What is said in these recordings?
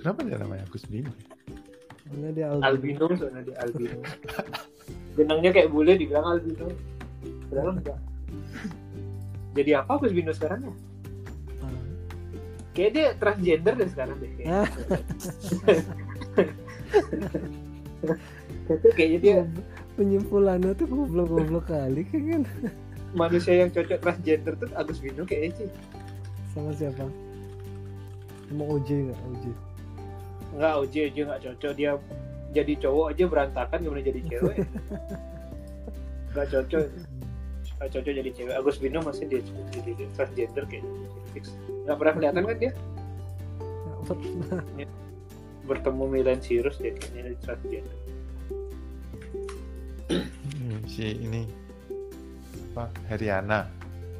Kenapa dia namanya Agus Bino? Soalnya dia albino, soalnya dia albino. Benangnya kayak bule dibilang albino. Padahal enggak. Jadi apa Agus Bino sekarang ya? Kayak dia transgender deh sekarang deh. Kayaknya dia penyimpulannya tuh goblok kali kan. Manusia yang cocok transgender tuh Agus Bino kayaknya sih. Sama siapa? Sama OJ nggak? Nggak, OJ nggak cocok. Dia jadi cowok aja berantakan, gimana jadi cewek? Nggak cocok jadi cewek. Agus Bino masih dia jadi transgender kayaknya. Nggak pernah kelihatan kan dia? Bertemu Miley Cyrus dia kayaknya transgender. Si ini Pak Heriana.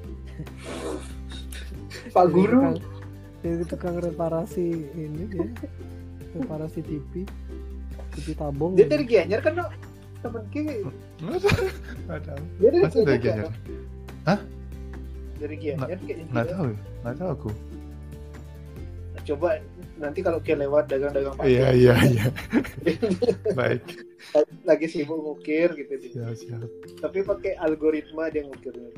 Pak Guru. Dia tukang reparasi ini dia. Reparasi TV tabung. Dia dari Gianyar kan, no? Temen Ki. Ada. Dia dari Masa dari Gianyar. Gianyar? Hah? Dari Gianyar kayaknya. Nggak tahu aku. Coba nanti kalau Ki lewat dagang-dagang pasar. Iya. Baik. Lagi sibuk ngukir gitu. Siap. Tapi pakai algoritma dia ngukirnya.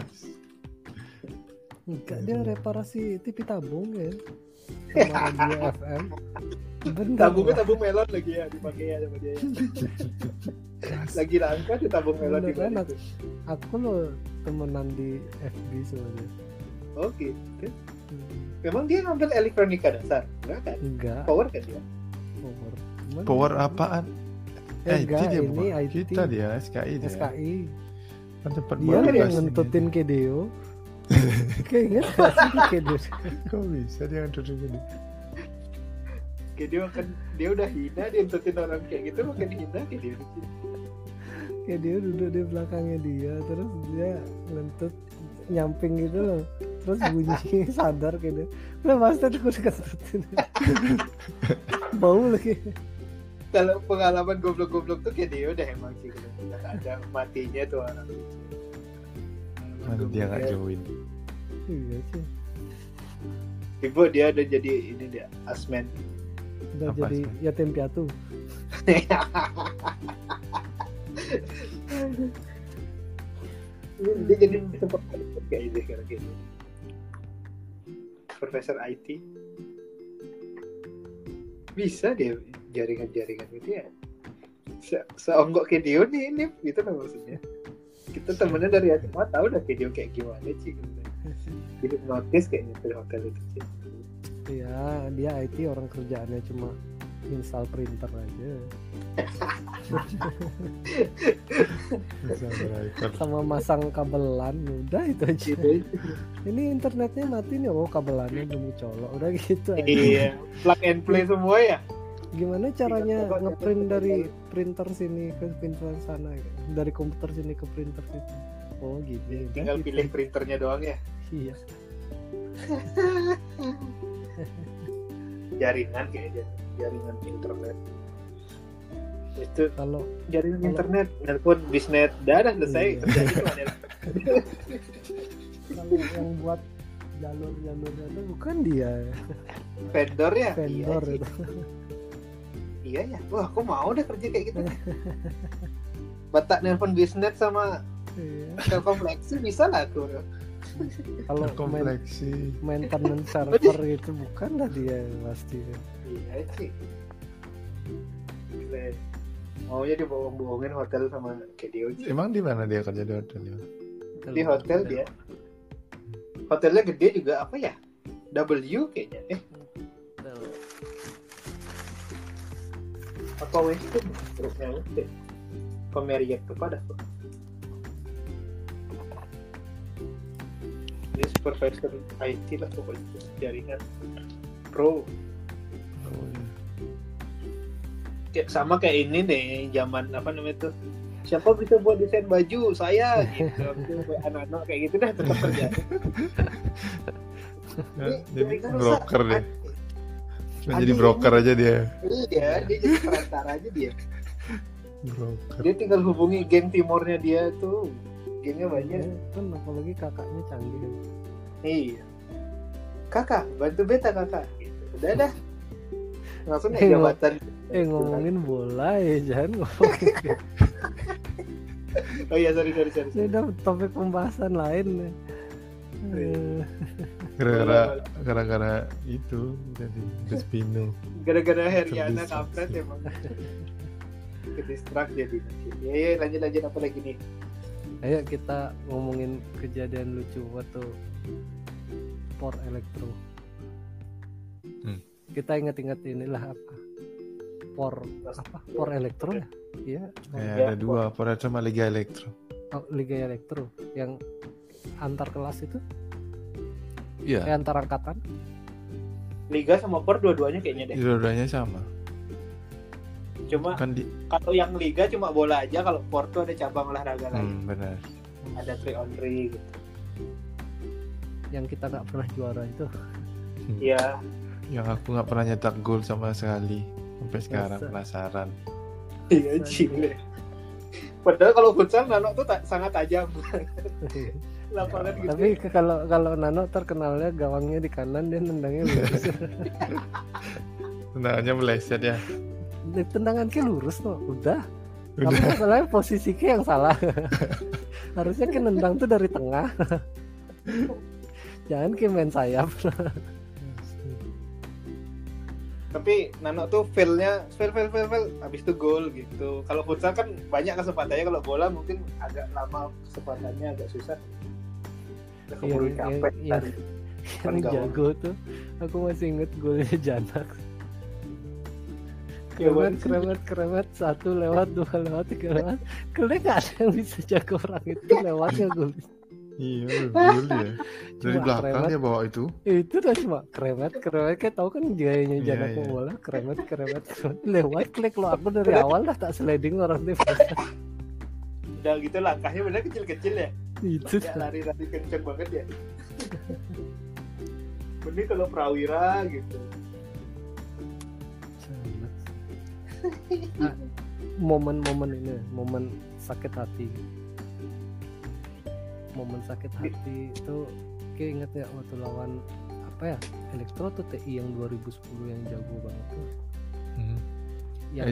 Enggak, dia reparasi TV tabung ya. Sama radio FM. Tabungnya tabung melon lagi ya dipakai ya sama dia. Lagi langka tuh tabung melon di mana? Aku lo temenan di FB soalnya. Oke. Memang dia ngambil elektronika dasar? Enggak kan? Enggak. Power kan dia? Power apaan? Enggak, dia ini bukan. IT. Kita dia SKI dia. SKI. Kan tempat Dia baru yang pasti ngentutin gitu. Kedeo. Kayak inget gak sih Kedeo? Kok bisa dia ngentutin Kedeo? Dia udah hina, dia ngentutin orang kayak gitu makin hina kayak dia. Kedeo duduk di belakangnya dia, terus dia ngentut nyamping gitu loh. Terus bunyi sadar kayak dia. Udah pasti aku dikentutin. Bau lagi. Kalau pengalaman goblok-goblok tuh kayak dia udah emang sih nggak ada matinya tuh orang. Mana dia nggak join? Iya sih. Ibu dia udah jadi ini dia asmen. Udah Apa jadi sih? yatim piatu. Dia jadi sempat kayak ini sekarang gitu. Profesor IT. Bisa dia jaringan-jaringan gitu ya. Seonggok kayak dia nih ini gitu kan maksudnya. Kita temennya dari SMA tahu udah video kayak gimana sih gitu. Jadi notice kayaknya di hotel itu sih. Iya, dia IT orang kerjaannya cuma install printer aja. Sama masang kabelan, udah itu aja. Gitu. Ini internetnya mati nih, oh kabelannya belum colok, udah gitu aja. Iya, plug and play semua ya. Gimana caranya ngeprint dari printer sini ke printer sana, dari komputer sini ke printer situ? Oh gitu. Tinggal gitu. pilih printernya doang ya. Iya. Jaringan kayaknya, jaringan internet. Itu Kalau jaringan internet, nelpon bisnet, dah selesai. Iya. Kerjanya cuma nelpon. kalau yang buat jalur-jalurnya itu bukan dia, Vendor ya. vendor Iya, itu. Iya ya. Wah, aku mau deh kerja kayak gitu. Batak nelpon bisnet sama Iya. Telkomplexi bisa lah tuh. Kalau kompleksi. maintenance server itu bukan lah dia pasti. Iya sih. Gila. Maunya dibohong-bohongin hotel sama kayak dia. Emang di mana dia kerja di hotel ya? Di hotel dia. Hotelnya gede juga apa ya? W kayaknya. Apa Westin? Grupnya Westin. Marriott kepada tuh. Dia supervisor IT lah pokoknya jaringan pro. Oh, iya. Kayak sama kayak ini deh zaman apa namanya tuh, siapa bisa buat desain baju saya gitu. Anak-anak kayak gitu dah tetap kerja. Jadi broker deh. Cuma jadi broker aja dia. Iya, dia jadi perantara aja dia. Broker. Dia tinggal hubungi geng timurnya dia tuh. Gengnya banyak. Kan apalagi kakaknya canggih. Iya. Kakak, bantu beta kakak. Gitu. Udah dah. langsung naik jabatan. Ngomongin bola ya, jangan ngomongin. Oh iya, sorry. Ini udah topik pembahasan lain nih. Gara-gara itu jadi Despino. Gara-gara Heriana Terdistraksi. kampret emang. Kedistrak jadi. Ya, lanjut apa lagi nih? Ayo kita ngomongin kejadian lucu waktu Por Elektro. Kita ingat-ingat inilah apa? Por Elektro ya? Iya. Ada dua, Por sama Liga Elektro. Oh, Liga Elektro yang antar kelas itu? Iya. Antar angkatan? Liga sama Por dua-duanya kayaknya deh. Dua-duanya sama. Cuma Kan kalau yang Liga cuma bola aja, kalau Por tuh ada cabang olahraga lain. benar. Ada 3-on-3 gitu. Yang kita nggak pernah juara itu. Iya. Yang aku nggak pernah nyetak gol sama sekali sampai sekarang. Masa? Penasaran. Iya, cile. Padahal kalau futsal Nano tuh sangat tajam. Lapangan gitu. Tapi kalau Nano terkenalnya gawangnya di kanan, dia nendangnya lurus. Tendangannya meleset ya. Tendangan ke lurus tuh, udah. Tapi masalahnya posisi ke yang salah. Harusnya ke nendang tuh dari tengah. Jangan ke main sayap. Tapi Nano tuh fail habis itu gol gitu. Kalau futsal kan banyak kesempatannya, kalau bola mungkin agak lama kesempatannya, agak susah. Udah keburu capek tadi. Yang jago tuh, aku masih inget golnya Janak. Keremet, 1 lewat, 2 lewat, 3 lewat. Kayaknya gak ada yang bisa jago orang itu lewatnya gol. Iya, gol ya. Dari Cuma belakang kremet. dia bawa itu. Itu udah cuma keremet, kayak tau kan gayanya Iya, Janak iya. bola, keremet, lewat klik lo. Aku dari awal dah tak sliding orang dia. Udah gitu langkahnya bener kecil-kecil ya. Itu Ya, lari-lari kenceng banget ya. Bener kalau Prawira gitu. Nah, momen-momen ini, momen sakit hati. Momen sakit hati itu kayak inget ya waktu lawan apa ya, Elektro atau TI yang 2010 yang jago banget tuh. Yang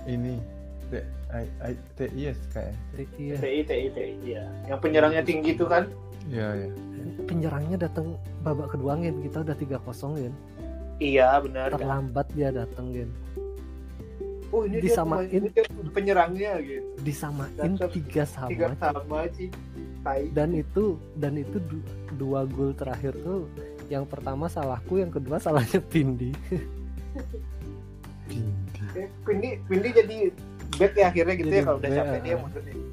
TIS kayak. TI ya. TI ya. Yang penyerangnya tinggi tuh kan. Iya. Penyerangnya datang babak kedua Gen, kita udah 3-0 Gen. Iya benar. Terlambat dia datang Gen. Oh ini Disamain. dia penyerangnya gitu. Disamain Dan 3-3 Tiga sama sih. Tai. dan itu 2 gol terakhir tuh, yang pertama salahku, yang kedua salahnya Pindi. Pindi jadi back ya akhirnya gitu Jadi ya, kalau udah back, capek dia mundur nih.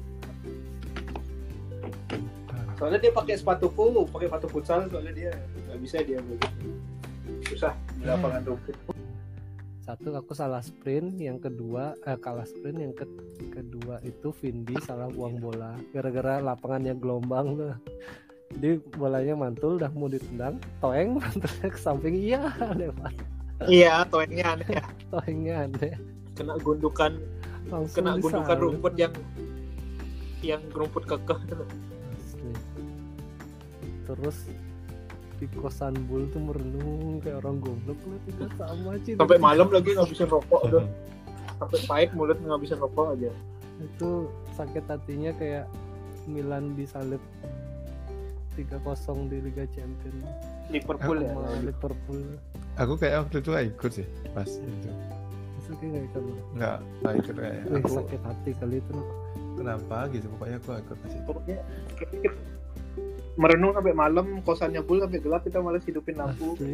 Soalnya dia pakai sepatu futsal, soalnya dia nggak bisa dia begitu. Susah di lapangan rumput. Satu aku salah sprint, yang kedua kalah sprint, yang kedua itu Vindi salah buang bola gara-gara lapangannya gelombang tuh. Di bolanya mantul, dah mau ditendang, toeng mantulnya ke samping, iya lewat. Iya, toengnya aneh ya. Toengnya aneh. Kena gundukan Langsung gundukan disalip. rumput yang rumput kekeh. Asli. Terus di kosan Bul tuh merenung kayak orang goblok lah, tidak sama aja. Sampai malam lagi ngabisin rokok udah. Sampai pahit mulut ngabisin rokok aja. Itu sakit hatinya kayak Milan disalip 3-0 di Liga Champions Liverpool ya. sama Liverpool. Aku kayak waktu itu gak ikut sih pas itu. Masa kayak gak ikut loh. Nggak ikut kayak. Wih, Aku sakit hati kali itu loh. kenapa gitu, pokoknya aku gak ikut pas itu. Pokoknya merenung sampai malam, kosannya Bul sampai gelap, kita malah hidupin lampu. Asli.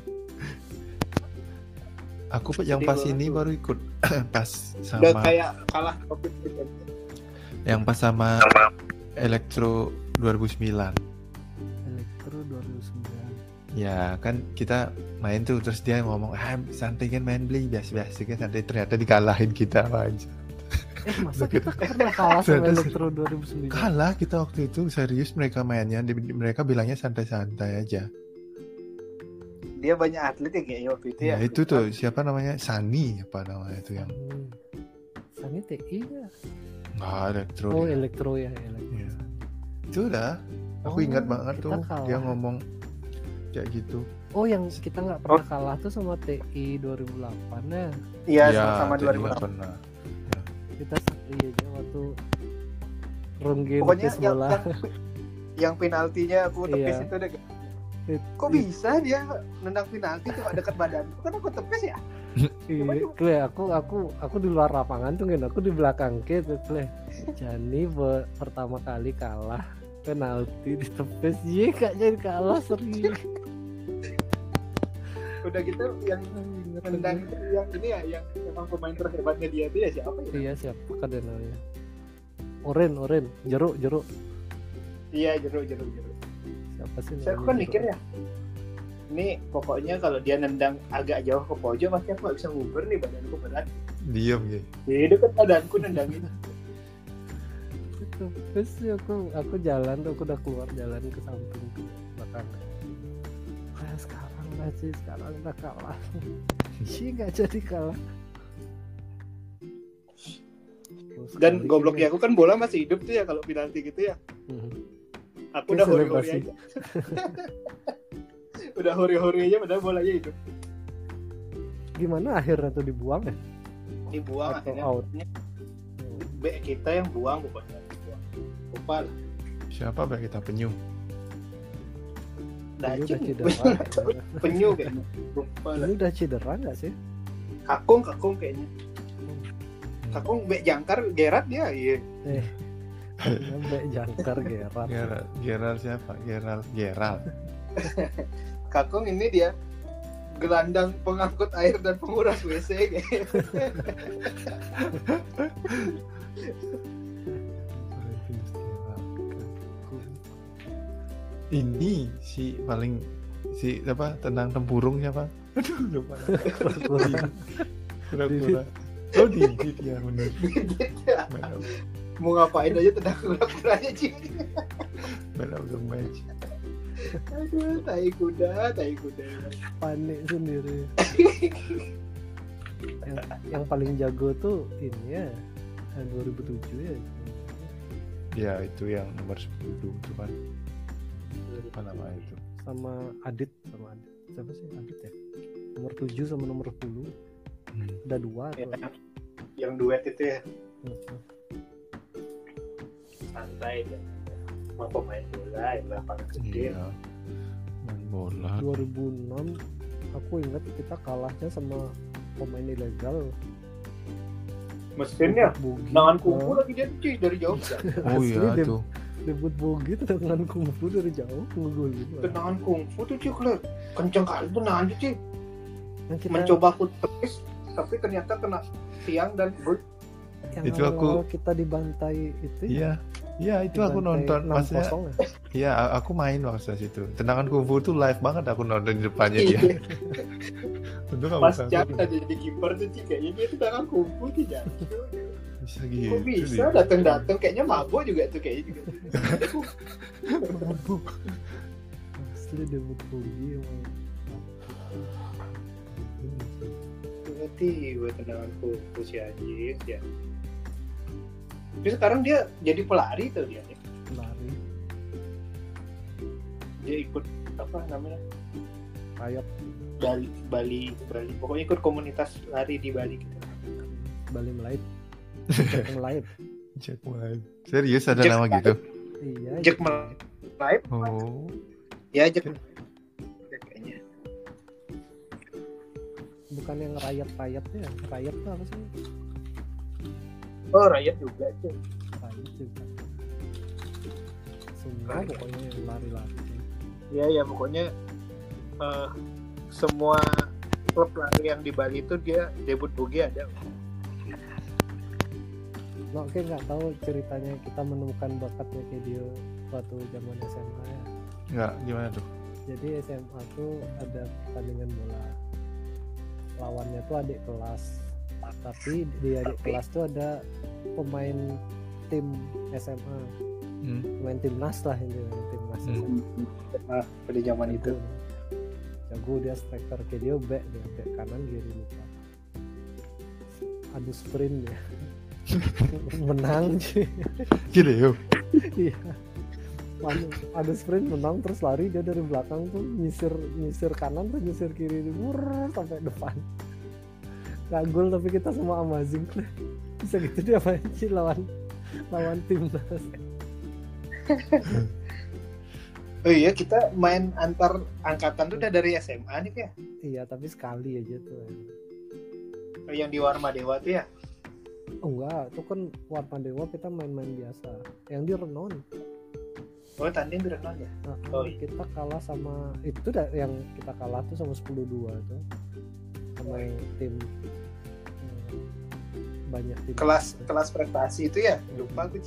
Aku yang Sedih pas banget ini tuh. baru ikut pas Udah sama kayak kalah Covid gitu. yang pas sama Elektro 2009. Elektro 2009. Ya kan kita main tuh, terus dia ngomong santai kan main beli biasa-biasa kan, santai, ternyata dikalahin kita aja. Masa kita pernah kalah sama Elektro 2009? Kalah kita waktu itu, serius mereka mainnya, mereka bilangnya santai-santai aja. Dia banyak atlet ya kayaknya waktu itu ya. Ya itu tuh siapa namanya, Sani apa namanya itu yang Sani TI ya? nggak Elektro. Oh dia. Elektro ya, Elektro. Iya. Itu udah, aku Oh, ingat banget kita tuh kalah. dia ngomong kayak gitu. Oh, yang kita nggak pernah kalah tuh sama TI 2008 ya. Iya, Ya, sama-sama jadi 2008. nggak pernah. Kita seri aja waktu Ronggeng Pokoknya tepis bola. yang penaltinya aku tepis Iya. itu deh. Kok bisa dia nendang penalti cuma dekat badanku? Kan aku tepis ya. Iya, Kle, aku di luar lapangan tuh kan, aku di belakang gitu, Kle. Jani pertama kali kalah penalti ditepis, iya kak jadi kalah seri. Udah gitu yang nendang itu yang ini ya, yang memang pemain terhebatnya dia itu ya siapa ya? Iya siapa kan namanya? Oren, jeruk. Iya, jeruk. Siapa sih? Saya kan mikir ya, ini pokoknya kalau dia nendang agak jauh ke pojok pasti aku gak bisa nguber nih, badanku berat. Diem gitu. Jadi dekat badanku nendangin. Terus aku jalan tuh, aku udah keluar jalan ke samping ke belakang. Sekarang udah kalah. Sih nggak jadi kalah. Dan gobloknya aku kan bola masih hidup tuh ya kalau penalti gitu ya. Aku udah hori-hori aja. Udah hori-hori aja padahal bolanya hidup. Gimana akhirnya tuh dibuang ya? Dibuang atau akhirnya. out? Bek kita yang buang pokoknya. Lupa lah. Siapa Bek kita penyu? Ini udah Dacing. cedera. Penyu kayaknya. Lupa lah. Ini udah cedera nggak sih? Kakung kayaknya. Kakung bek jangkar Gerard dia. Iya. Sampai jangkar Gerard. Gerald siapa? Gerald. Kakung ini dia gelandang pengangkut air dan penguras WC kayak. Ini si apa tentang tempurung siapa? Aduh lupa. Kura-kura. Oh dia benar. Mau ngapain aja tendang kura-kuranya Cing. Man of the match. Aduh, tai kuda. Panik sendiri. yang paling jago tuh ini ya 2007 ya. Ya itu yang nomor 10 itu kan. Apa nama itu? Sama Adit. Siapa sih Adit ya? Nomor 7 sama nomor 10. Udah 2 Ya, tuh. yang duet itu ya. Santai dan mau pemain bola yang lapangan gede. Iya. Main bola. 2006 aku ingat kita kalahnya sama pemain ilegal. Mesinnya Bogi. tangan kumpul lagi dia tuh dari jauh. Oh iya Asli, tuh. Debut Bogi tuh dengan kungfu dari jauh ngegolin. Tendangan kungfu tuh Cik, kenceng kali tendangan tuh Cik. Yang kita Mencoba aku tepis tapi ternyata kena tiang dan gol. yang Itu awal-awal kita dibantai itu. Iya itu aku nonton maksudnya. Iya aku main waktu situ. Tendangan kungfu tuh live banget aku nonton di depannya dia. Untung kamu Pas jatuh jadi kiper tuh Cik, kayaknya dia tendangan kungfu tidak. bisa gitu. Kok bisa datang kayaknya mabuk juga tuh kayaknya juga. Asli debut Bogi emang. Berarti buat tendangan kungfu si Ajis ya. Tapi sekarang dia jadi pelari tuh dia. Lari Dia ikut apa namanya? Rayap Bali. Pokoknya ikut komunitas lari di Bali gitu. Bali Melayu. Jack Melayu. Serius ada Jack nama Melayu. gitu? Iya. Jack Melayu. Oh. Ya Jack kayaknya. Bukan yang rayap ya. Rayap tuh apa sih? Oh Rayap juga tuh. Rayap juga. Semua pokoknya yang lari-lari. Ya pokoknya semua klub lari yang di Bali itu dia debut Bogi ada. Nah, oke nggak tahu ceritanya kita menemukan bakatnya kayak dia waktu zaman SMA ya. Enggak, gimana tuh? Jadi SMA tuh ada pertandingan bola. Lawannya tuh adik kelas. Tapi di adik kelas tuh ada pemain tim SMA. Pemain timnas lah ini, timnas SMA. Pada zaman itu. Jago dia striker, kayak dia back kanan kiri lupa. Adu sprint ya. Menang sih. Gila yuk. Iya. ada sprint menang terus lari dia dari belakang tuh nyisir kanan tuh nyisir kiri sampai depan. Gak gol tapi kita semua amazing lah. Bisa gitu dia main lawan timnas. Oh iya, kita main antar angkatan tuh udah dari SMA nih ya? Iya, tapi sekali aja tuh. Oh, yang di Warma Dewa tuh ya? Oh enggak, itu kan Warma Dewa kita main-main biasa. Yang di Renon. Oh, tanding di Renon ya? Oh, iya. Kita kalah sama itu yang kita kalah tuh sama 10-2 tuh. Sama yang tim banyak tim. Kelas prestasi itu ya? Lupa aku sih.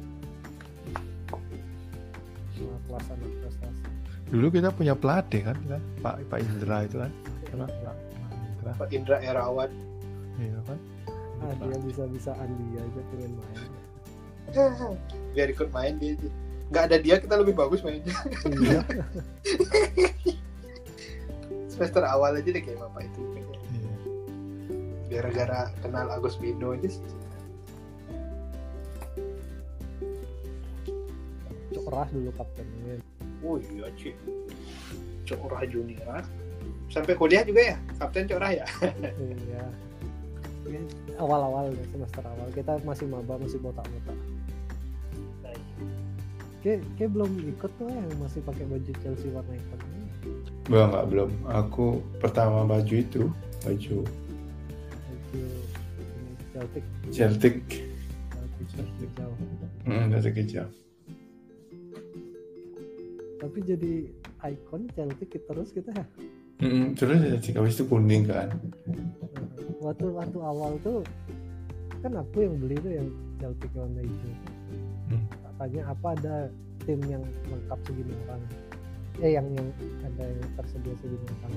Kelas anak prestasi. Dulu kita punya pelatih kan, Pak Indra itu kan. Pak Indra Erawan. Iya kan. Dia bisa-bisaan dia aja pengen main. Biar ikut main dia. Nggak ada dia kita lebih bagus mainnya. Iya. Semester awal aja deh kayak bapak itu. Iya. Gara-gara kenal Agus Bino aja sih. Cokrah dulu kaptennya. Oh iya Cik. Cokrah Junior. Sampai kuliah juga ya? Kapten Cokrah ya? Iya. Awal-awal ya, semester awal kita masih maba, masih botak-botak. Kayak belum ikut tuh yang masih pakai baju Chelsea warna hitam. Belum. Aku pertama baju Celtic hijau. Celtic hijau. Tapi jadi ikon Celtic terus kita ya. Terus Celtic habis itu kuning kan. Waktu awal tuh kan aku yang beli tuh yang Celtic warna hijau. Tanya apa ada tim yang lengkap segini orang, yang ada yang tersedia segini orang,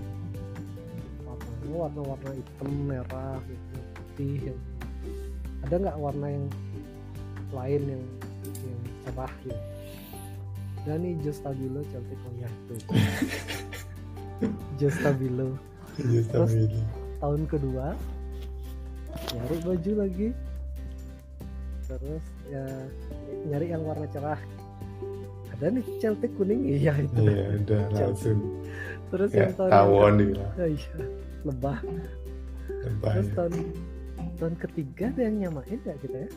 warna hitam, merah, gitu, putih, ada nggak warna yang lain yang cerah gitu? Dan ini hijau stabilo Celtic warna itu, hijau stabilo. Terus tahun kedua nyari baju lagi, terus ya nyari yang warna cerah, ada nih Celtic kuning, iya itu. Iya udah langsung. Terus ya, yang tahun tawon dia. Iya lebah. Terus tahun ketiga ada yang nyamain nggak kita ya?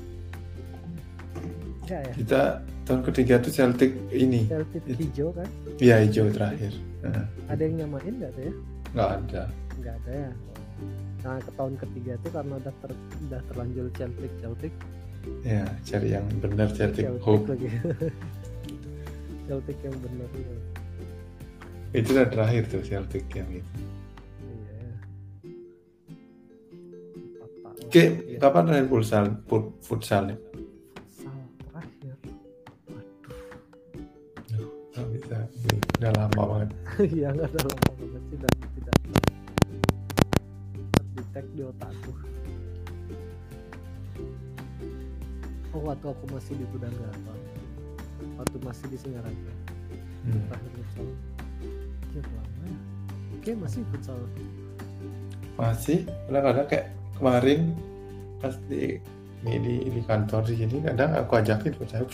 Nggak ya? Kita tahun ketiga tuh Celtic ini. Celtic hijau kan? Iya hijau terakhir. Ada yang nyamain nggak tuh ya? Nggak ada ya. Nah ke tahun ketiga tuh karena udah terlanjur Celtic. Ya, cari yang benar Celtic Hope. Lagi. Celtic yang benar itu. Itu udah terakhir tuh Celtic yang itu. Iya. Oke, kapan terakhir futsal nih? Terakhir. Nggak bisa, udah lama banget. Iya nggak ada lama banget sih, dan tidak terdetek di otakku. Waktu aku masih di Gudang Garuda, waktu masih di Singaraja, terakhir futsal. Ya lama ya. Oke masih futsal. Masih, kadang-kadang kayak kemarin pas di kantor di sini kadang aku ajakin futsal.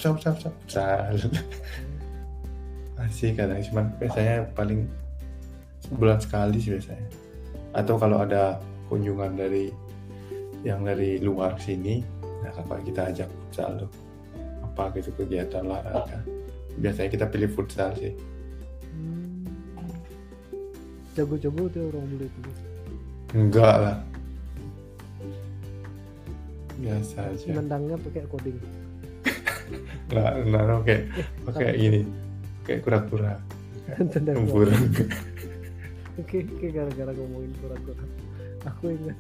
Masih kadang, cuman biasanya paling sebulan sekali sih biasanya. Atau kalau ada kunjungan dari luar sini, nah kapan kita ajak futsal loh, apa gitu kegiatan olahraga. Biasanya kita pilih futsal sih. Jago-jago tuh orang beli itu. Enggak lah, biasa aja. Nendangnya pakai coding. Nah, pakai gini, kayak kura-kura. Kura-kura. Oke, gara-gara ngomongin kura-kura, aku ingat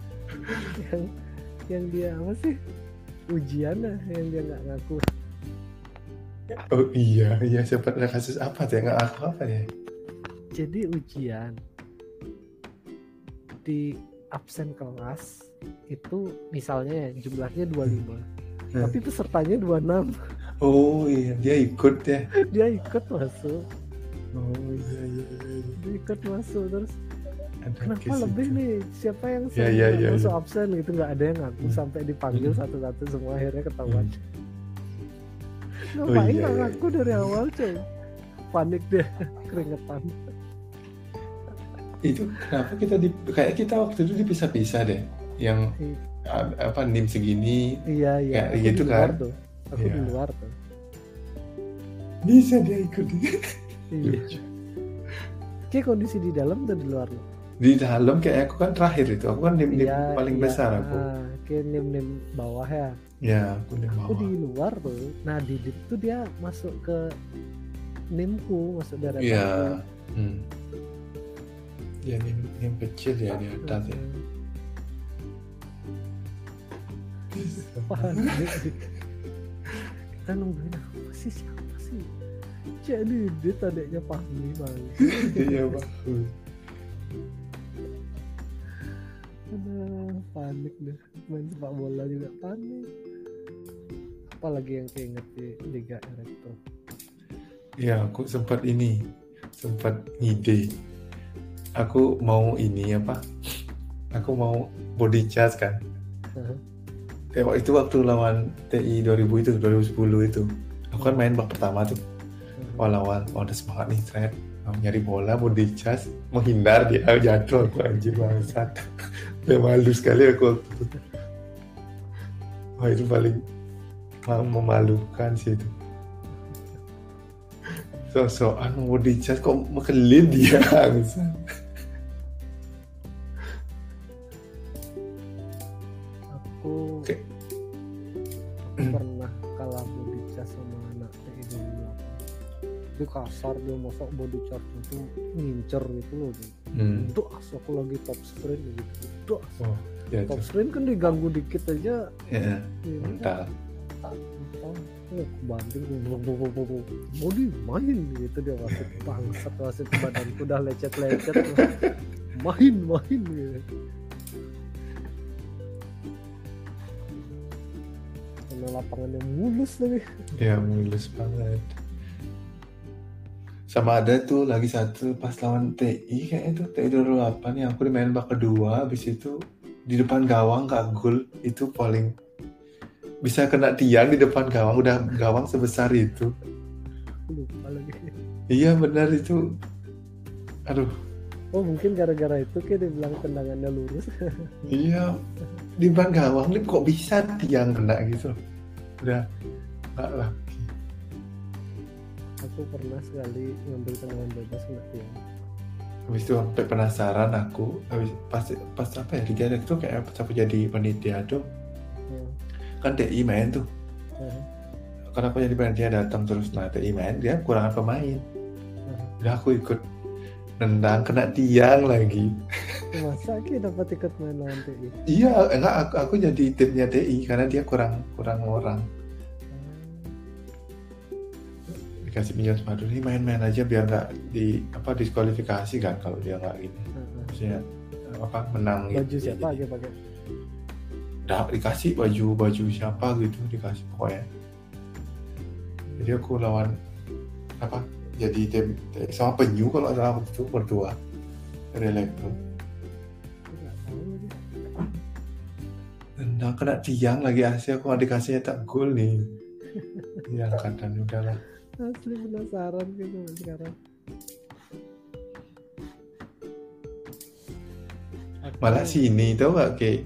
yang dia apa sih? Ujian lah, yang dia nggak ngaku. Oh iya, sempat ada kasus apa tuh nggak ngaku apa ya? Jadi ujian di absen kelas itu misalnya jumlahnya 25, tapi pesertanya 26. Oh iya, dia ikut ya? Dia ikut masuk. Oh iya. Dia ikut masuk terus. Ada kenapa lebih itu nih? Siapa yang masuk absen gitu, nggak ada yang ngaku sampai dipanggil satu-satu semua, akhirnya ketahuan. Ngapain iya, iya. aku dari awal coy. Panik dia keringetan. Itu kenapa kayak kita waktu itu dipisah-pisah deh. Yang apa NIM segini Iya kayak aku gitu di luar kan. tuh. Aku Iya. di luar tuh. Bisa dia ikut. Iya. Kayak kondisi di dalam atau di luar lo? Di dalam kayak aku kan terakhir itu. Aku kan NIM paling besar aku. Kayak nim bawah ya. Ya, aku NIM Aku bawah. di luar tuh. Nah di tuh dia masuk ke nimku, masuk daerah Iya. Ya NIM kecil ya di atas ya. Panik. Kita nungguin apa sih, siapa sih? Jadi dia adiknya Fahmi bang. Iya bagus. Aduh, panik deh. Main sepak bola juga panik. Apalagi yang keinget di Liga Elektro. Ya aku sempat ngide. Aku mau ini apa? Aku mau body charge kan. Waktu itu waktu lawan TI 2010 itu. Aku kan main bak pertama tuh. Awal-awal udah semangat nih thread. Mau nyari bola, body charge, menghindar dia jatuh aku anjir bangsat. Udah malu sekali aku waktu itu. Wah itu paling memalukan sih itu. So-soan mau body charge kok mekelin dia bangsat. Aku pernah kalah body charge sama anak TI dulu. Itu kasar dia masuk body charge itu ngincer gitu loh. Itu aku lagi top sprint gitu. Oh, ya Top tuh. sprint kan diganggu dikit aja. Ya, Ini mental. Banding body main gitu dia wasit bangsat wasit badanku udah lecet-lecet main gitu. Karena lapangannya mulus tapi Ya mulus banget. Sama ada tuh lagi satu pas lawan TI kayaknya tuh TI 28 yang aku dimain bak kedua, habis itu di depan gawang gak gol, itu paling bisa kena tiang di depan gawang, udah gawang sebesar itu. lupa lagi. Iya benar itu. Aduh. Oh mungkin gara-gara itu kayak dia bilang tendangannya lurus. Iya di depan gawang nih kok bisa tiang kena gitu. Udah gak lagi. Aku pernah sekali ngambil tendangan bebas kena tiang. Habis itu sampai penasaran aku, habis pas apa ya Liga Elektro kayak pas aku jadi panitia tuh kan TI main tuh. Karena aku jadi panitia datang terus, nah TI main dia kekurangan pemain. Udah aku ikut nendang kena tiang lagi. Masa Ki dapat ikut main lawan TI? Iya, enggak aku jadi timnya TI karena dia kurang orang. Dikasih pinjam sepatu nih main-main aja biar nggak diskualifikasi kan kalau dia nggak gini. Maksudnya menang Baju gitu. siapa aja pakai? Udah dikasih baju siapa gitu dikasih pokoknya. Jadi aku lawan jadi tim sama penyu kalau ada waktu itu berdua dari Elektro. Nendang kena tiang lagi asli aku nggak dikasihnya tak gol nih. Ya angkatan udahlah. Asli penasaran gitu sekarang. Malah si ini tau gak kayak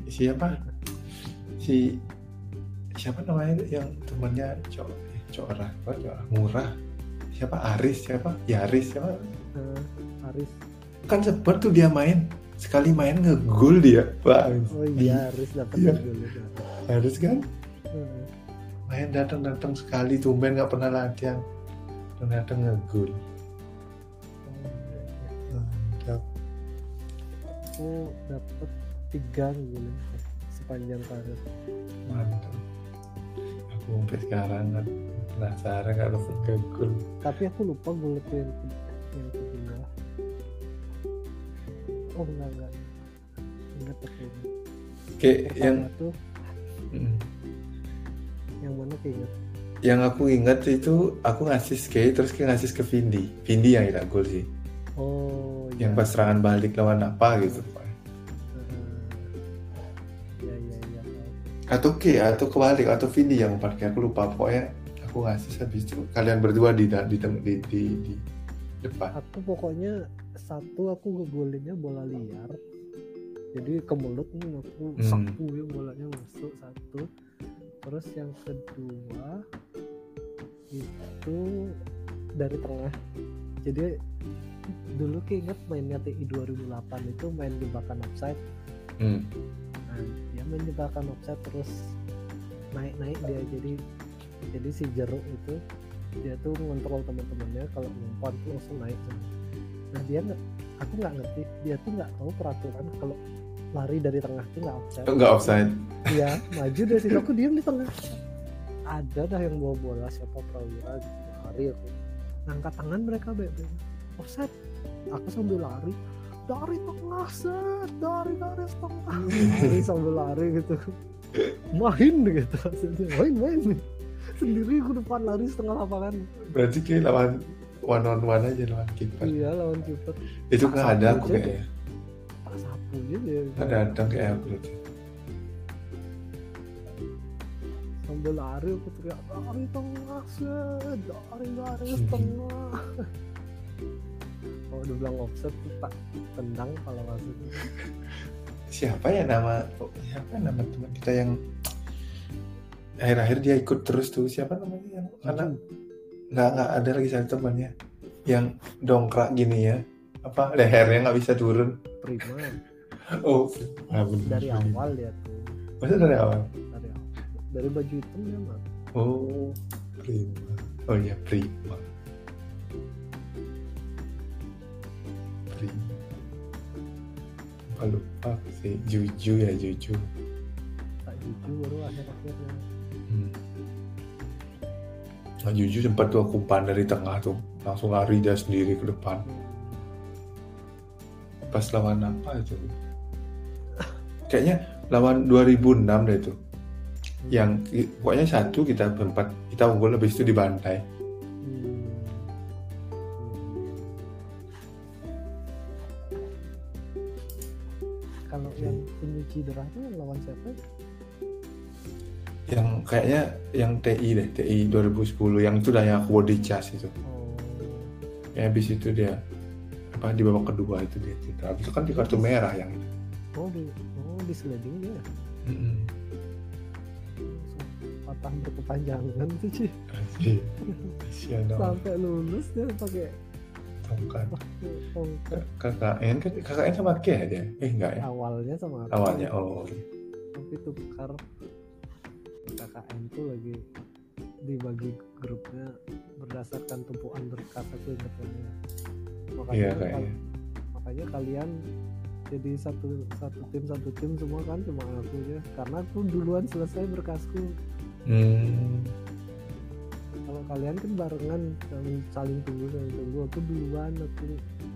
siapa namanya yang temannya Cora Murah siapa Aris Aris kan sempet tuh dia main sekali main ngegol dia bang. Oh iya Aris dapat iya. gol itu. Aris kan main datang sekali tumben nggak pernah latihan ternyata ngegol. Aku dapat 3 gol sepanjang karir. Mantap. Aku sampai sekarang kan penasaran nggak dapat ngegol. Tapi aku lupa gol itu yang kedua. Oh enggak. Ingat aku. Kayak Pertama yang tuh yang mana keinget? Yang aku ingat itu aku ngasih terus ngasih ke Vindi yang tidak gol sih. Oh yang pas serangan balik lawan apa gitu iya. atau kebalik atau Vindi yang parkir aku lupa pokoknya aku aku ngasih habis itu kalian berdua di depan. Aku pokoknya satu aku ngegolinnya bola liar, jadi ke mulut nih aku sapu ya bolanya masuk satu. Terus yang kedua itu dari tengah. Jadi dulu keinget mainnya TI 2008 itu main jebakan offside. Nah, dia main jebakan offside terus naik dia, jadi si jeruk itu dia tuh ngontrol teman-temannya, kalau ngumpan tuh langsung naik semua. Nah aku nggak ngerti, dia tuh nggak tahu peraturan kalau lari dari tengah tuh nggak offside. Iya, maju dari situ, aku diam di tengah. Ada dah yang bawa bola, siapa Prawira gitu, lari aku ngangkat tangan, mereka bebek offside. Aku sambil lari dari tengah dari tengah lari sambil lari gitu, main gitu main sendiri ke depan lari setengah lapangan. Berarti kayak lawan one on one aja, lawan kiper. Iya, lawan kiper. Itu nggak ada aku kayaknya. Tak sapu aja. Ada kayak aku. Sambil lari aku teriak dari tengah dari tengah. Kalau udah bilang offset tuh tak tendang kalau masuk. Siapa nama teman kita yang akhir-akhir dia ikut terus tuh, siapa namanya yang karena nggak ada lagi satu temannya yang dongkrak gini ya, apa lehernya nggak bisa turun. Prima. Oh, dari awal dia tuh. Maksudnya dari awal? Dari baju hitam ya mak. Oh, Prima. Oh iya, Prima. Lupa sih, Juju. Tak Juju baru akhir-akhirnya. Nah, Juju sempat tuh aku umpan dari tengah tuh, langsung lari dia sendiri ke depan. Pas lawan apa itu? Kayaknya lawan 2006 deh itu. Yang pokoknya satu kita berempat, kita unggul, habis itu dibantai. Kalau yang penyuci darah itu lawan siapa? Yang kayaknya yang TI 2010 yang itu dah, yang aku body charge itu. Ya habis itu dia di babak kedua itu dia cedera. Habis itu kan di kartu merah yang itu. Di sliding dia. Patah berkepanjangan tuh sih. Sampai lulus dia pakai tongkat. KKN sama K aja. Enggak ya? Awalnya sama aku. Awalnya tapi tukar KKN tuh lagi dibagi grupnya berdasarkan tumpuan berkas, aku ingat banget. Makanya kalian jadi satu tim semua kan, cuma aku aja karena aku duluan selesai berkasku. Kalau kalian kan barengan saling tunggu, aku duluan aku.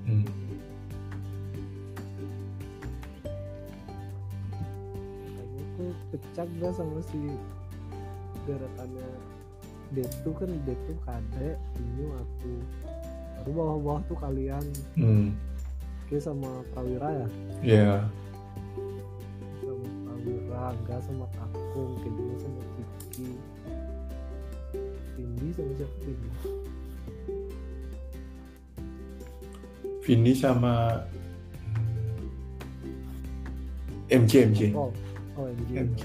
Kayaknya aku pecah gak sama si deretannya Detu kadek, ini aku. Baru bawah-bawah tuh kalian. Oke, sama Prawira ya? Iya. Sama Prawira, enggak sama Kakung, kedua sama Kiki. Vindi sama siapa Vindi? Vindi sama MJ. Oh MJ.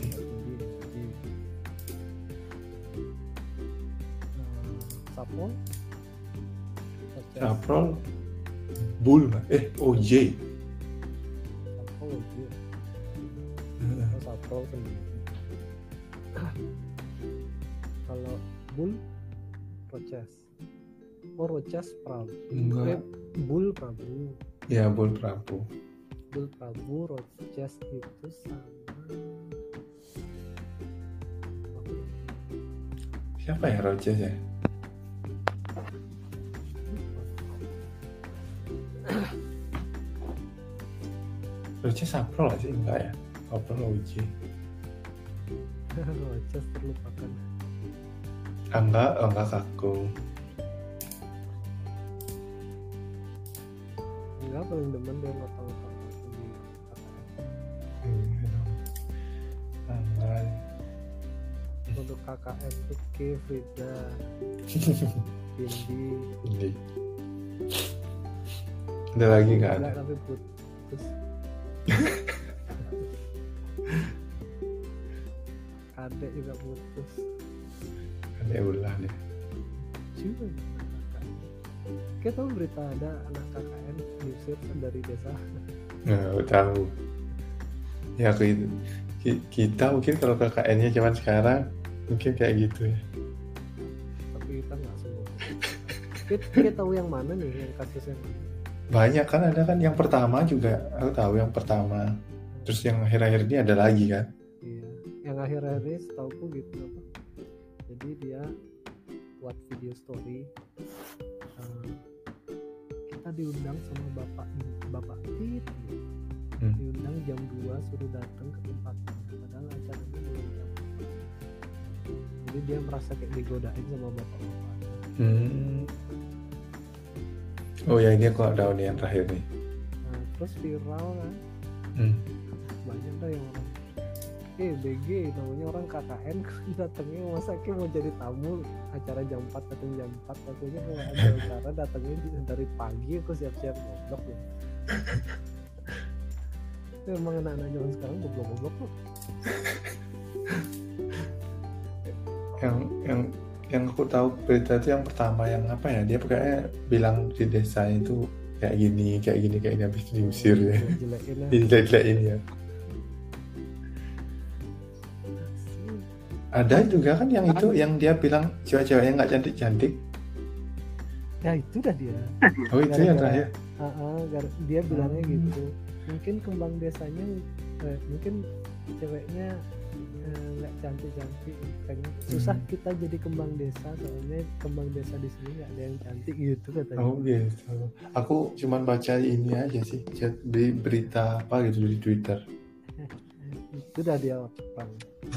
Saprol Bull OJ. Saprol sendiri. Kalau Bull Roches Prabu. Enggak. Bull Prabu. Ya, Bull Prabu. Roches itu sama siapa ya Roches ya? Roches Saprol sih enggak ya? Saprol OJ. Roches terlupakan. Enggak Kakung. Enggak, paling demen dia ngotong-ngotong aku di Enggak. untuk KKN tuh Ke, Frida, Cindy. Ini. Ada lagi nggak ada? Enggak, tapi putus. Adek juga putus. Ada ulah nih. Juga kita tahu berita ada anak KKN diusir dari desa. Nggak tahu. Ya kita mungkin kalau KKN-nya zaman sekarang mungkin kayak gitu ya. Tapi kita nggak semua. Kita tahu yang mana nih yang kasusnya mana? Banyak kan, ada kan yang pertama juga, aku tahu yang pertama. Terus yang akhir-akhir ini ada lagi kan? Iya, yang akhir-akhir ini setauku gitu apa? Jadi dia buat video story. Kita diundang sama bapak Tit. Diundang jam 2 suruh datang ke tempatnya. Padahal acaranya mulai jam 4. Jadi dia merasa kayak digodain sama bapak-bapak. Oh ya, ini aku tahu nih yang terakhir nih. Nah, terus viral kan. Banyak dah yang orang BG namanya orang KKN datangnya masa kayak mau jadi tamu acara jam 4 datang jam 4 katanya kalau ada acara datangnya dari pagi aku siap-siap goblok ya. Emang anak-anak zaman sekarang goblok-goblok tuh. Yang aku tahu berita itu yang pertama yang apa ya, dia kayaknya bilang di desa itu kayak gini habis itu diusir ya. Jelek-jelekin ya. Ada juga kan yang itu yang dia bilang cewek-ceweknya nggak cantik-cantik. Ya itu dah dia. Oh itu yang terakhir. Dia bilangnya gitu. Mungkin kembang desanya mungkin ceweknya nggak cantik-cantik, susah kita jadi kembang desa soalnya kembang desa di sini nggak ada yang cantik gitu katanya. Oh gitu. Aku cuman baca ini aja sih, di berita apa gitu di Twitter. Itu dah dia orang.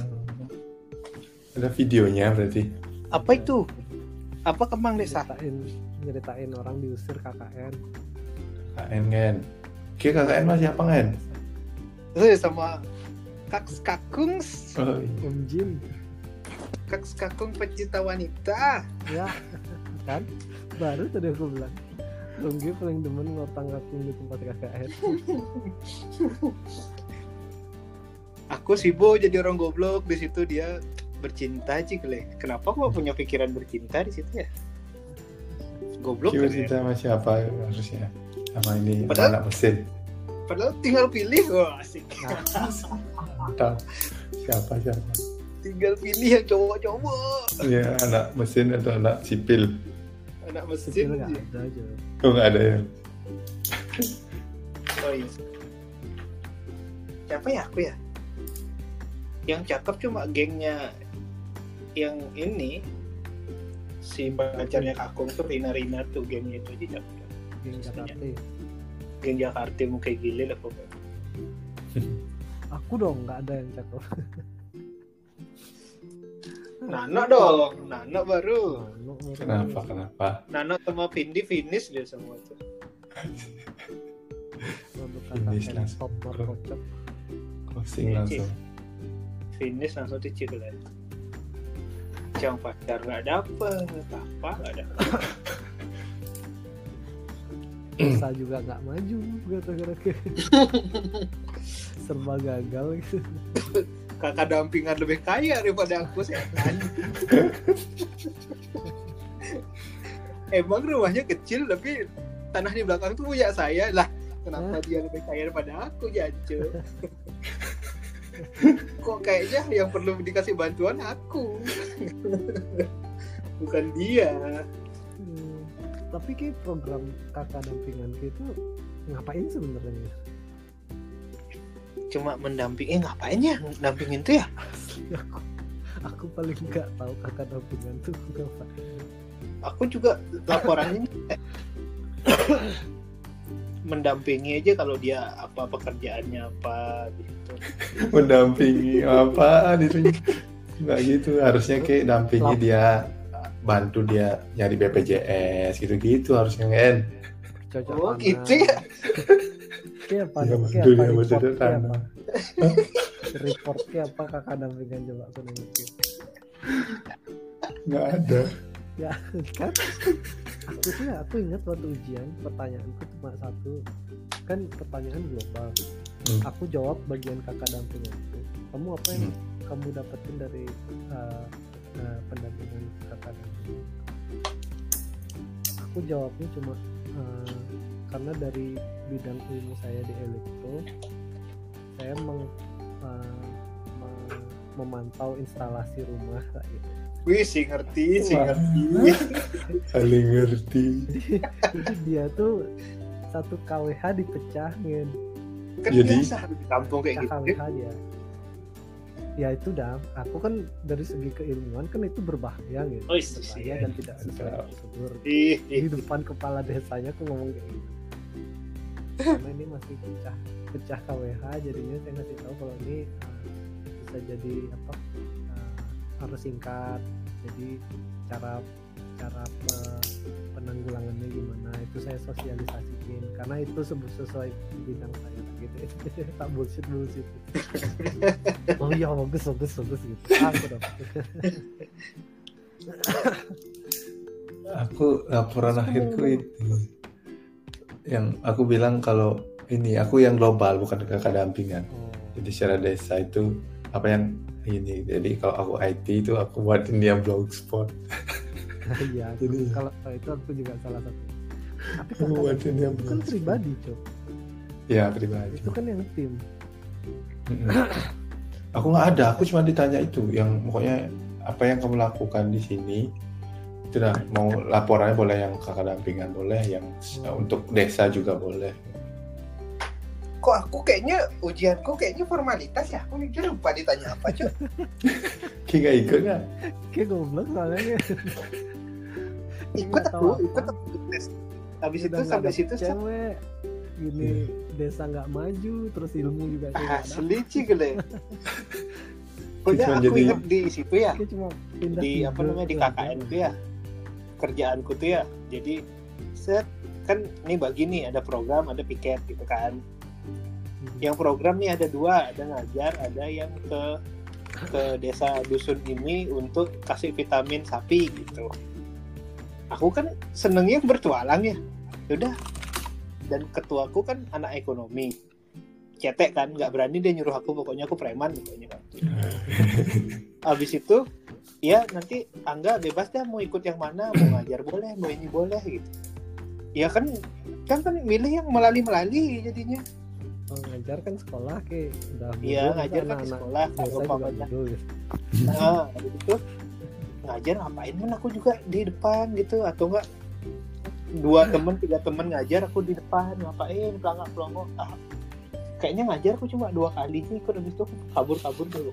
Ada videonya berarti. Apa itu? Apa kembang desa? Nyeritain orang diusir KKN. KKN kan. Oke, KKN masih apa kan? Sama kakung Oh, iya. Om Jin. Kakung pecinta wanita. Ya kan baru tadi aku bilang Runggi paling demen ngotang kakung di tempat KKN. Aku sibuk jadi orang goblok di situ, dia bercinta cik le. Kenapa kok punya pikiran bercinta di situ ya? Goblok kan Cinta ya? sama siapa harusnya? Sama ini Padahal- anak mesin. Padahal tinggal pilih, wah asik. Tahu siapa? Tinggal pilih yang cowok-cowok. Ya, anak mesin atau anak sipil. Anak Kecil mesin nggak sih. ada aja. Oh nggak ada ya. Oh iya. Siapa ya aku ya? Yang cakep cuma gengnya yang ini, si pacarnya Kakung tuh Rina tuh, gengnya itu aja cakep. Geng Jakarta. Geng Jakarta mau kayak gile lah pokoknya. Aku dong nggak ada yang cakep. Nano dong, Nano baru. Kenapa? Nano sama Vindi finish dia semua tuh. Produk Finish KKN langsung. top markocap. Closing langsung. Finish langsung dicek lah. Yang pacar nggak dapet, apa nggak dapet. Saya juga nggak maju gara-gara serba gagal gitu. Kakak dampingan lebih kaya daripada aku sih. Emang rumahnya kecil tapi tanah di belakang tuh punya saya lah. Kenapa dia lebih kaya daripada aku, Jancu? Kok kayaknya yang perlu dikasih bantuan aku, bukan dia. Tapi kayak program kakak dampingan gitu ngapain sebenarnya? Cuma mendampingi, ngapain ya dampingin tuh ya? Aku paling nggak tahu kakak dampingan tuh ngapain. Aku juga laporannya mendampingi aja kalau dia apa pekerjaannya apa gitu. Mendampingi apa itu? Nggak gitu, harusnya kayak dampingi dia, bantu dia nyari BPJS gitu harusnya kan. Cocok Oh tanam. gitu ya. Kayak apa? Ya, Kayak betul, apa? ya, betul, Report kayak tanam. apa? Report kayak apa kakak dampingan coba aku nanya. Nggak ada. Ya kan aku ingat waktu ujian pertanyaanku cuma satu, kan pertanyaan global. Aku jawab bagian kakak dampinganku. Kamu apa yang kamu dapetin dari pendampingan kakak dampingan? Aku jawabnya cuma karena dari bidang ilmu saya di elektro, saya memantau instalasi rumah gitu. Wih, si ngerti. Paling ngerti. Jadi dia tuh satu KWH dipecahin. Kan Jadi? biasa di kampung kayak gitu. KWH dia. Ya itu dah. Aku kan dari segi keilmuan kan itu berbahaya gitu. Oh, Berbahaya dan tidak sesuai prosedur. Ih, Di depan kepala desanya aku ngomong kayak gitu. Karena ini masih pecah KWH, jadinya saya ngasih tahu kalau ini bisa jadi apa, harus singkat. Jadi cara penanggulangannya gimana itu saya sosialisasiin karena itu sesuai bidang saya gitu. Tak bullshit. Oh iya, bagus gitu. Aku dapat. Aku laporan akhirku itu yang aku bilang kalau ini aku yang global bukan kakak dampingan. Jadi secara desa itu apa yang ini. Jadi kalau aku IT itu aku buatin dia blogspot. Iya. Jadi kalau itu aku juga salah satu. Tapi aku buatin dia itu kan pribadi, Cok. Ya pribadi. Itu kan yang tim. Aku nggak ada. Aku cuma ditanya itu yang pokoknya apa yang kamu lakukan di sini. Itu dah, mau laporannya boleh yang kakak dampingan boleh, yang untuk desa juga boleh. Kok aku kayaknya ujianku kayaknya formalitas ya? Aku mikir lupa ditanya apa, Cuk. Kayak nggak ikut nggak? Kayak goblok soalnya. Ikut tes. Habis itu sampai situ cewek gini desa nggak maju, terus ilmu juga asli sih gile. Pokoknya aku ingat di situ ya. Di apa namanya di KKN itu ya. Kerjaanku tuh ya. Jadi kan ini bagi nih ada program, ada piket gitu kan. Yang program nih ada dua, ada ngajar, ada yang ke desa dusun ini untuk kasih vitamin sapi gitu. Aku kan senengnya bertualang ya. Udah. Dan ketuaku kan anak ekonomi. Cetek kan, nggak berani dia nyuruh aku, pokoknya aku preman pokoknya kan. Abis itu ya nanti Angga bebas dah mau ikut yang mana, mau ngajar boleh, mau ini boleh gitu. Ya kan milih yang melali jadinya. Ngajar kan sekolah kayak udah. Iya, ngajar kan di sekolah kalau papanya. Nah, habis itu ngajar ngapain kan aku juga di depan gitu, atau enggak 3 temen ngajar aku di depan ngapain pelangak-pelongo. Kayaknya ngajar aku cuma 2 kali sih, ikut habis itu kabur dulu.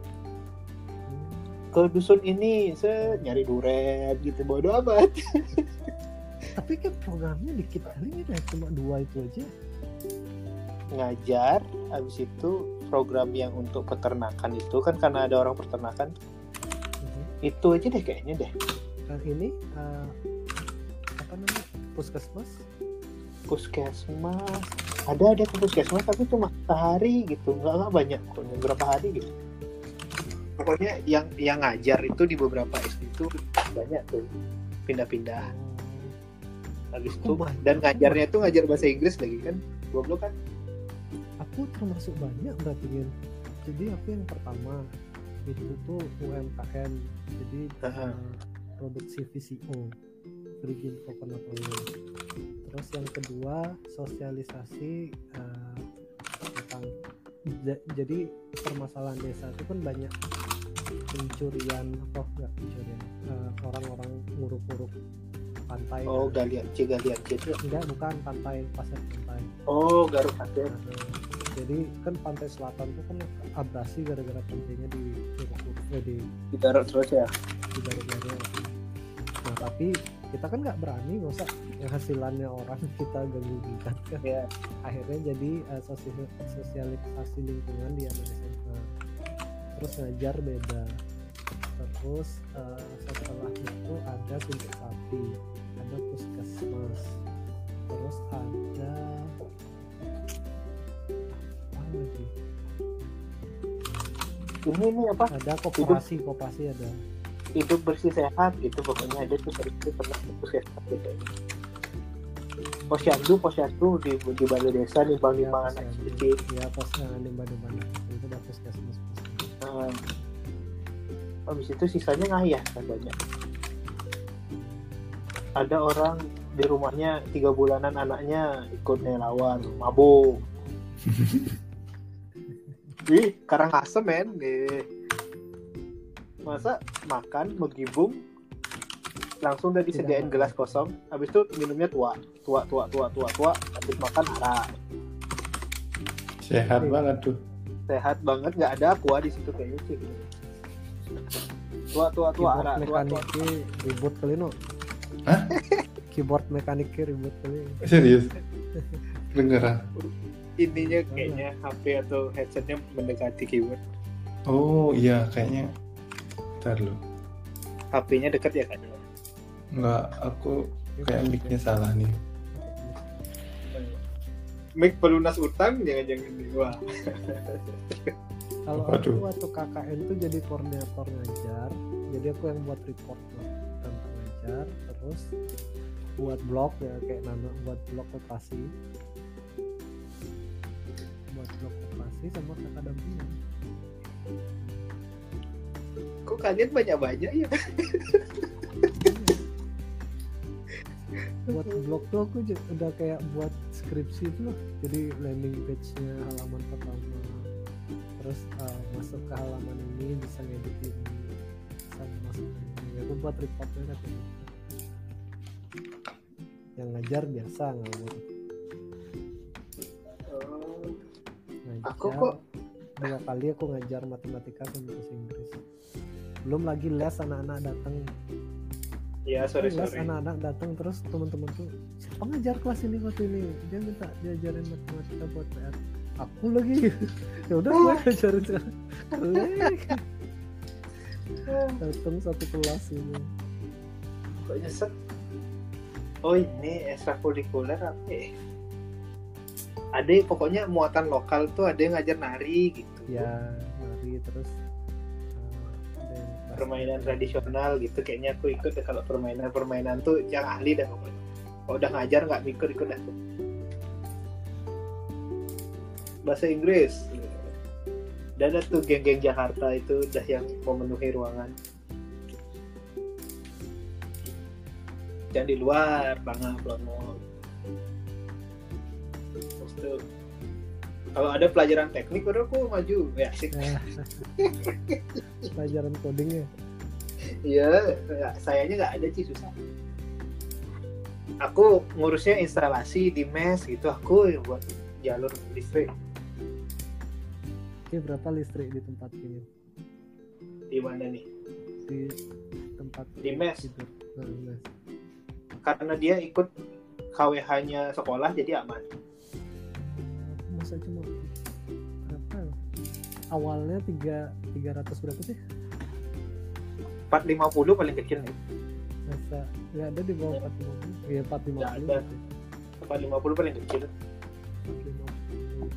Ke dusun ini nyari duren gitu, bodo amat. Tapi kan programnya dikit kali ya, cuma 2 itu aja. Ngajar, habis itu program yang untuk peternakan itu kan karena ada orang peternakan. Itu aja deh kayaknya deh. Ini apa namanya? Puskesmas. Ada ke puskesmas tapi cuma sehari gitu, nggak banyak kok, berapa hari gitu. Pokoknya yang ngajar itu di beberapa SD itu banyak tuh pindah-pindah. Habis itu dan ngajarnya itu ngajar bahasa Inggris lagi kan, goblok kan. Aku termasuk banyak berarti kan. Jadi aku yang pertama itu tuh UMKM, jadi produksi VCO, Virgin Coconut Oil. Terus yang kedua sosialisasi tentang jadi permasalahan desa itu kan banyak pencurian orang-orang nguruk-nguruk pantai. Oh, galian C. Enggak, bukan pantai, pasir pantai. Oh, Garut Pasir. Jadi kan pantai selatan itu kan abrasi gara-gara pantainya di Garut terus ya. Di Garut. Nah, tapi kita kan nggak berani, nggak usah yang hasilannya orang kita ganggu-ganggukan kan. Ya. Akhirnya jadi sosialisasi lingkungan di anak SMA. Terus ngajar beda. Terus setelah itu ada suntik sapi, ada puskesmas, terus ada apa lagi? Ini apa? Ada koperasi ada. hidup bersih sehat gitu pokoknya. Ada tuh pernah puskesmas gitu. Posyandu di balai desa nimbang-nimbang anak kecil. Ya pas nimbang-nimbang itu udah puskesmas. Habis itu sisanya ngayah kan banyak. Ada orang di rumahnya 3 bulanan anaknya ikut relawan mabuk. Wih, Karangasem men. Masa makan menggibung langsung udah disediain gelas kosong, habis itu minumnya tua, habis makan arak. Sehat banget tuh. Sehat banget, nggak ada aqua di situ kayaknya sih. Tua arak. Mekaniknya ribut kali no. Hah? Keyboard mekaniknya ribut kali. Serius? Beneran? Ininya kayaknya HP atau headsetnya mendekati keyboard. Oh iya kayaknya. Ntar lu. HP-nya dekat ya kan? Enggak, aku kayak mic-nya salah nih. Mic pelunas utang jangan-jangan nih. Wah. Kalau aku waktu KKN tuh jadi koordinator ngajar, jadi aku yang buat report tentang ngajar, terus buat blog ya kayak buat blog operasi sama kakak dampingan. Kok kalian banyak-banyak ya? Buat blog tuh aku udah kayak buat skripsi tuh, jadi landing page-nya halaman pertama, terus masuk ke halaman ini bisa ngedit ini, bisa masuk ini. Aku buat reportnya kan. Yang ngajar biasa ngawur. Aku kok 2 kali aku ngajar matematika sama bahasa Inggris. Belum lagi les anak-anak datang. Ya sorry. Anak-anak datang terus teman-teman tuh siapa ngajar kelas ini waktu ini, dia minta diajarin matematika buat PR. Aku lagi ya udah gue ngajarin sekarang. Datang satu kelas ini. Kok nyesek? Oh ini ekstrakurikuler apa ya? Ada pokoknya muatan lokal tuh, ada yang ngajar nari gitu. Ya nari terus permainan tradisional gitu kayaknya aku ikut deh. Kalau permainan tuh yang ahli dah pokoknya. Kalau udah ngajar nggak ikut dah. Bahasa Inggris. Dan ada tuh geng-geng Jakarta itu udah yang memenuhi ruangan. Jangan di luar, pelongo. Terus tuh kalau ada pelajaran teknik baru aku maju ya asik. Pelajaran coding ya. Iya, sayanya nggak ada sih, susah. Aku ngurusnya instalasi di mes gitu, aku buat jalur listrik. Oke, berapa listrik di tempat ini? Di mana nih? Di tempat di mes. Tidur. Nah, mes. Karena dia ikut KWH-nya sekolah jadi aman. Masa cuma berapa? Awalnya 300 berapa sih? 450 paling kecil nih. Masa nggak ada di bawah 450? Iya 450. Nggak ada. 450 paling kecil. 450.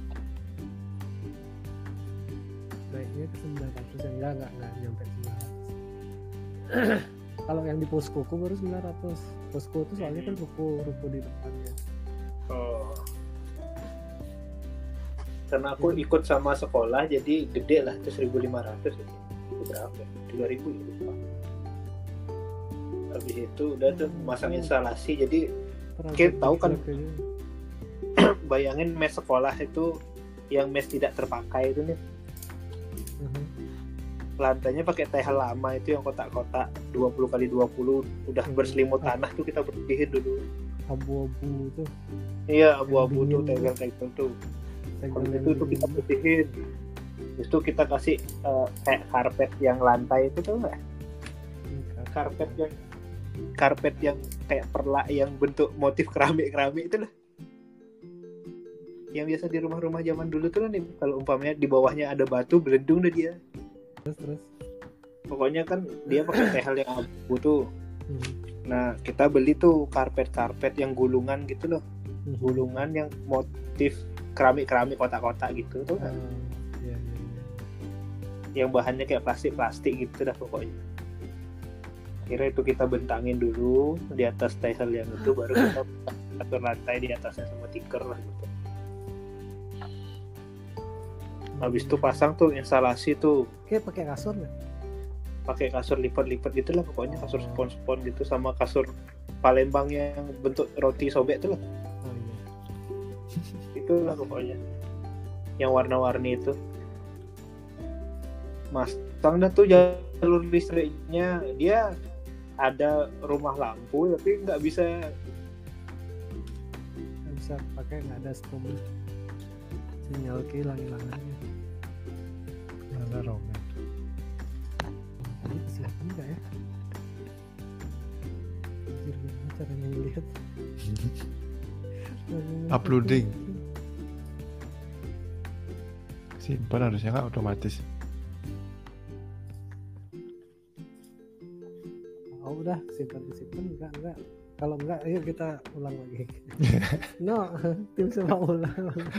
Naiknya ke 900 yang nggak nyampe 900. Kalau yang di poskoku baru 900. Posko itu soalnya kan ruko di depannya. Oh. Karena aku ikut sama sekolah jadi gede lah, itu 1.500 itu berapa? 3.000 ya. Habis itu udah tuh masang instalasi, jadi kita tahu kan bayangin mes sekolah itu yang mes tidak terpakai itu nih. Lantainya pakai tehel lama itu yang kotak-kotak 20x20 udah berselimut tanah tuh kita bersihin dulu. Abu-abu itu. Iya, abu-abu tuh tegel-tegel tuh. Itu kita bersihin. Terus tuh kita kasih kayak karpet yang lantai itu tuh enggak? Karpet yang kayak perlak yang bentuk motif keramik itu lah. Yang biasa di rumah-rumah zaman dulu tuh kan kalau umpamanya di bawahnya ada batu belendung deh dia. Terus pokoknya kan dia pakai tehel yang abu tuh. Nah kita beli tuh karpet yang gulungan gitu loh. Gulungan yang motif keramik kotak-kotak gitu tuh kan. Yang bahannya kayak plastik gitu dah pokoknya. Kira itu kita bentangin dulu di atas tile yang itu, baru kita atur lantai di atasnya sama tikar lah gitu. Habis itu pasang tuh instalasi tuh. Kayak pakai kasur nggak? Pakai kasur lipat-lipat gitulah pokoknya, kasur spon-spon gitu sama kasur Palembang yang bentuk roti sobek tuh lah. Oh iya. Itulah pokoknya. Yang warna-warni itu. Masang dah tuh jalur listriknya, dia ada rumah lampu tapi nggak bisa pakai, nggak ada strom, sinyal ke hilang-hilangannya. Mana Roman? Ini kesilapan nggak ya? Anjir, gimana caranya ngelihat? Uploading. Simpan harusnya nggak otomatis. Oh udah simpan enggak. Kalau enggak, ayo kita ulang lagi. No, tim sepak bola.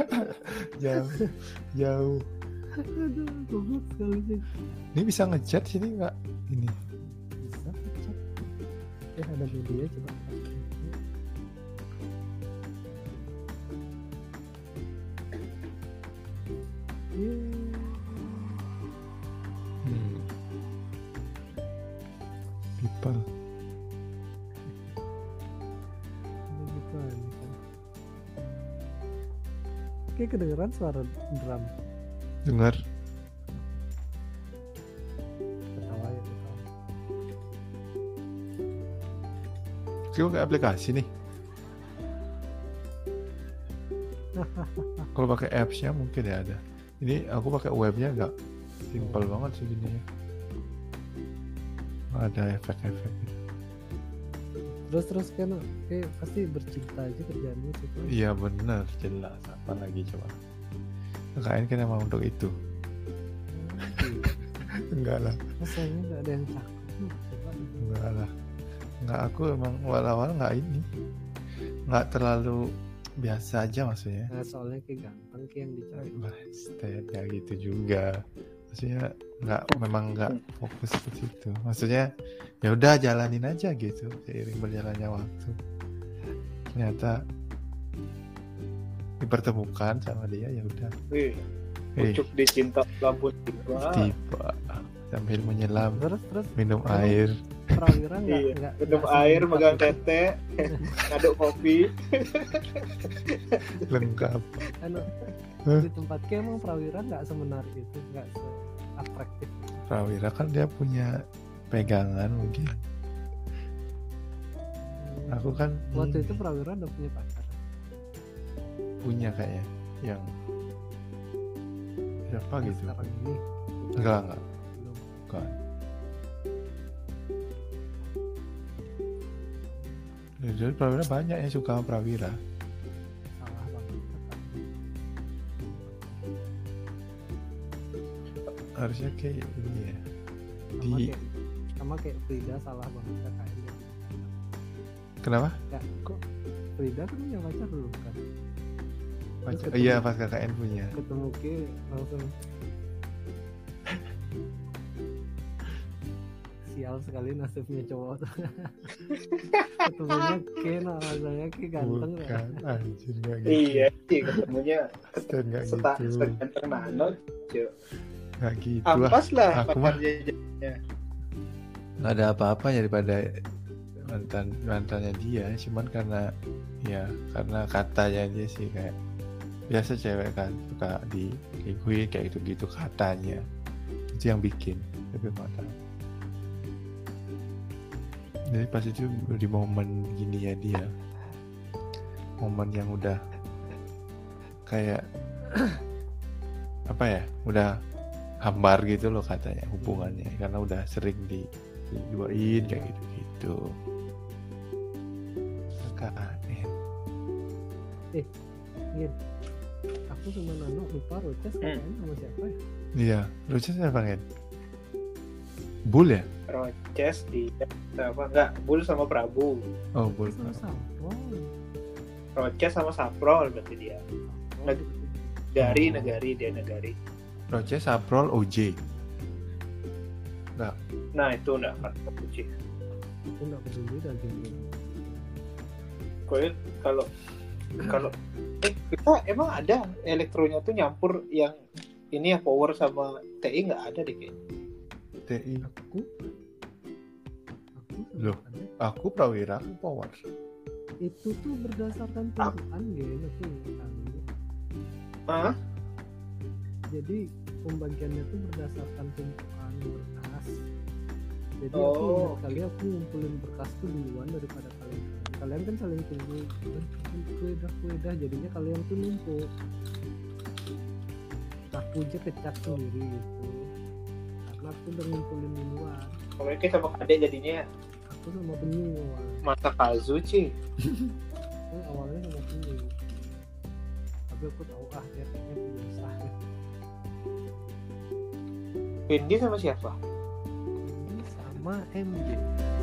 Jauh. Aduh, goblok sekali sih. Ini bisa ngechat sini nggak? Ini. Bisa ngechat. Ada media coba. People. Oke, kedengeran suara drum. Dengar. Ketawa ya, ketawa. Oke, pakai aplikasi nih. Kalau pakai apps-nya mungkin ya ada. Ini aku pakai webnya nggak, simple banget sih gini ya. Ada efek-efek gitu. Terus kan pasti bercinta aja kerjaannya sih. Iya benar, jelas. Apa lagi coba? KKN kan emang untuk itu. Enggak lah. Rasanya nggak ada yang cakep. Enggak lah. Enggak, aku emang awal-awal nggak ini. Nggak terlalu biasa aja maksudnya. Nah, soalnya kayak ganteng kayak yang dicari. Ya gitu juga. Maksudnya memang nggak fokus ke situ. Maksudnya ya udah jalanin aja gitu seiring berjalannya waktu. Ternyata dipertemukan sama dia, ya udah. Pucuk dicinta lampu tiba sambil menyelam, terus minum air. Prawira nggak minum air, megang tete, ngaduk kopi, lengkap. Di tempat kayak emang Prawira nggak semenarik itu, nggak seatraktif. Prawira kan dia punya pegangan mungkin. Aku kan waktu itu Prawira udah punya pacar. Punya kayaknya yang siapa gitu. Sekarang ini Enggak. belum. Bukan. Jadi Prawira banyak yang suka sama Prawira. Salah banget. Harusnya kayak ini ya. Sama kayak Frida salah banget kakaknya. Kenapa? Ya, kok Frida kan punya pacar dulu kan? Iya, pas KKN punya. Ketemu ke langsung sial sekali nasibnya cowok. Ketemunya ke rasanya ke ganteng. Bukan, anjir gak gitu. Iya sih, ketemunya Gak gitu. seganteng Nano, Gak gitu. ampas lah aku mah pacarnya. gak ada apa-apa daripada mantannya dia, cuman karena katanya dia sih kayak biasa cewek kan suka diikuin kayak gitu-gitu katanya, itu yang bikin, tapi nggak tahu. Jadi pas itu di momen gini ya, dia momen yang udah kayak apa ya, udah hambar gitu loh katanya hubungannya, karena udah sering diduain kayak gitu-gitu. KKN. Iya. Aku sama Nano lupa Roces KKN sama siapa ya? Iya, Roces siapa kan? Bull ya? Roces di apa enggak, Bull sama Prabu. Oh, Bull. Sama Saprol. Roces sama Saprol berarti dia. Negari. Roces, Saprol, OJ. Enggak. Nah, itu enggak kan Uci. aku nggak peduli dah game. Kalau kita emang ada elektronya tuh nyampur yang ini ya power sama TI nggak ada deh kayaknya. TI. Aku Loh. ada. Aku prawira, aku power. Itu tuh berdasarkan tumpuan game aku tahu. Hah? Jadi pembagiannya tuh berdasarkan tumpuan berkas. Jadi Oh, aku ingat kali aku ngumpulin berkas tuh duluan daripada kalian. Kalian kan saling tunggu, kue dah jadinya kalian tuh numpuk. Aku aja kecap sendiri gitu. Karena aku udah ngumpulin duluan. Mereka sama adek jadinya Aku sama penyu awal. mata Kazuchi. Awalnya sama penyu. Tapi aku tahu dia kayaknya biasa. Fendi sama siapa? Ini sama MJ.